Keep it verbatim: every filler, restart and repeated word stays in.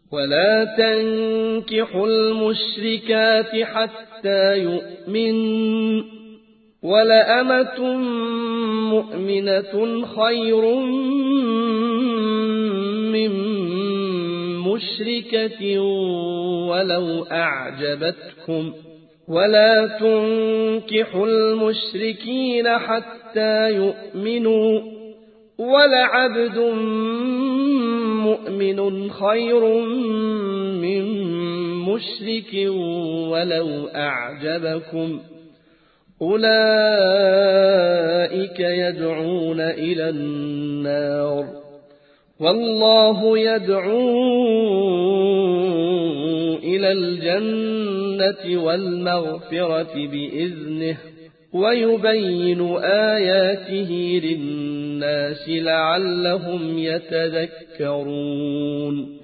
ولا تنكحوا المشركات حتى يؤمنوا ولأمة مؤمنة خير من مشركة ولو أعجبتكم ولا تنكحوا المشركين حتى يؤمنوا ولعبد مؤمن خير من مشرك ولو أعجبكم أولئك يدعون إلى النار والله يدعو إلى الجنة والمغفرة بإذنه ويبين آياته للناس لعلهم يتذكرون